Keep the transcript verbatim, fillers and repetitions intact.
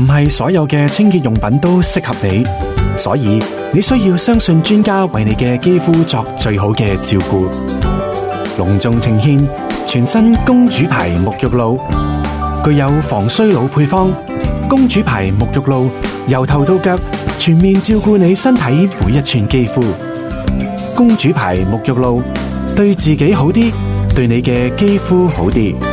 唔係所有嘅清潔用品都適合你，所以你需要相信專家為你嘅肌膚作最好嘅照顧。隆重呈獻全新公主牌沐浴露，具有防衰老配方。公主牌沐浴露由頭到腳全面照顧你身體每一寸肌膚。公主牌沐浴露對自己好啲，對你嘅肌膚好啲。